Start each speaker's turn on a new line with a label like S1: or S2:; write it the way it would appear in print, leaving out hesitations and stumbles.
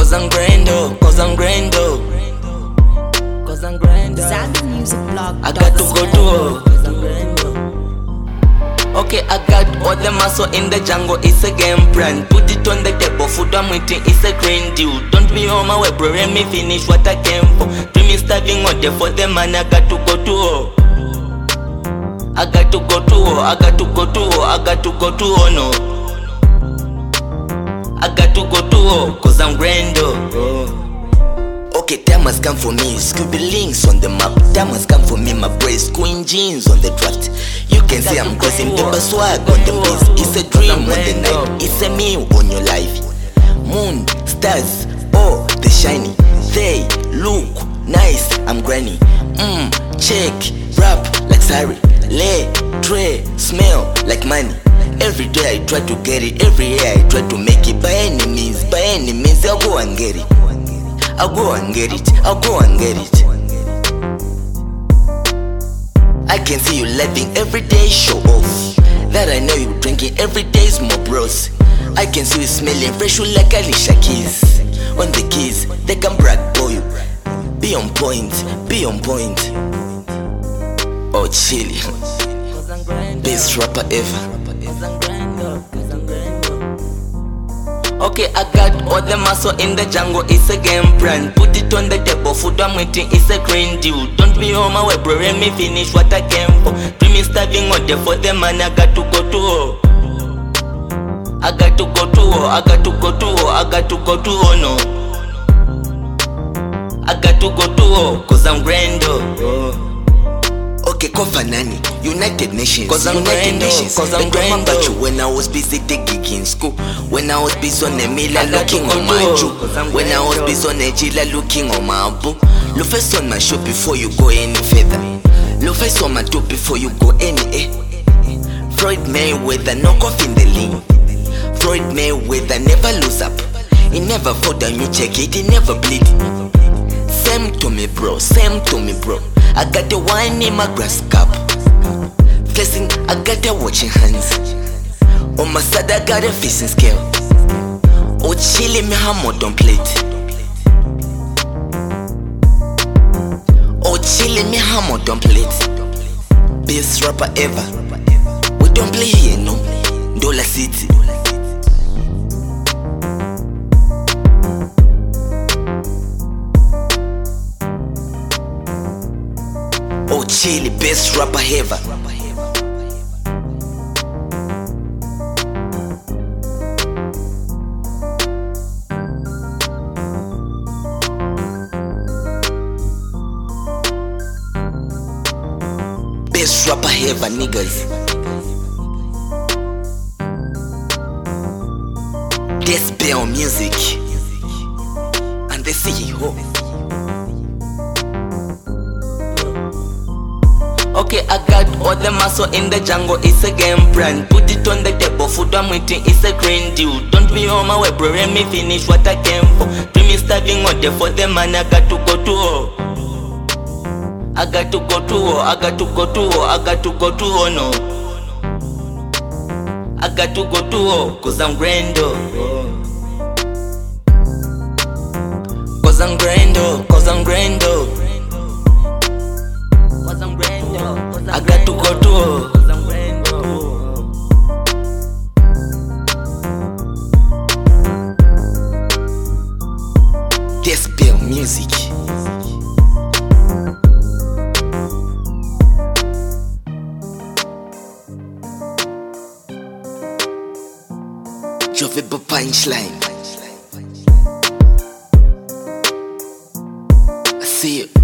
S1: Cause I'm grindo, cause I'm grindo, cause I'm grindo.
S2: ZambianMusicBlog.
S1: I got to go to cause I'm grindo. Okay, I got all the muscle in the jungle, it's a game plan. Put it on the table, food I'm eating, it's a green deal. Don't be on my way, bro, let me finish what I came for. Do me starving all day for the man, I got to go to I got to go to I got to go to I got to go to no. I got to go to cause I'm grindo. Okay, time has come for me. Scooby links on the map. Time has come for me. My brace, queen jeans on the draft. You can see I'm crossing paper swag on the base. It's a dream on the night. It's a me on your life. Moon, stars, oh, they shiny. They look nice. I'm granny. Check, rap like Sari. Lay, tray, smell like money. Every day I try to get it. Every year I try to make it. By any means, I'll go and get it. I'll go and get it, I'll go and get it. I can see you living every day, show off. That I know you drinking every day's more bros. I can see you smelling fresh like Alicia Keys. On the keys, they can brag boy. Be on point, be on point. Oh chilly, best rapper ever. Okay, I got all the muscle in the jungle, it's a game plan. Put it on the table, food I'm eating, it's a green deal. Don't be on my way, bro, let me finish what I came for. Do me starving all day for the man, I got to go to I got to go to I got to go to I got to go to no. I got to go to cause I'm grindo. Okay, Kofanani, United Nations, cause I'm United Nations. Cause I'm remember you when I was busy digging in school. When I was busy on the miller looking on my Jew. When I was busy on the Jilla looking on my boo. Look first on my show before you go any further. Look first on my toe before you go any Floyd Mayweather, knock off in the lean. Floyd Mayweather never lose up. He never fall down, you check it, he never bleed. Same to me bro, same to me bro. I got the wine in my grass cup. Flexing, I got the watching hands. On my side, I got a fishing scale. Oh, chili me hammer don't plate. Oh, chili me hammer don't plate. Best rapper ever. We don't play here, no. Dollar City. Oh, chili, best rapper ever. Best rapper ever, niggas. This Bell Music and the CEO. Okay, I got all the muscle in the jungle, it's a game plan. Put it on the table, food I'm eating, it's a green deal. Don't be on my way, bro, let me finish what I came for. Do me starving all day for the man, I got to go to I got to go to I got to go to I got to go to no. I got to go to cause I'm grindo. Cause I'm grindo, cause I'm grindo. I got to go to this Bell Music. Jovebo punchline. I see it.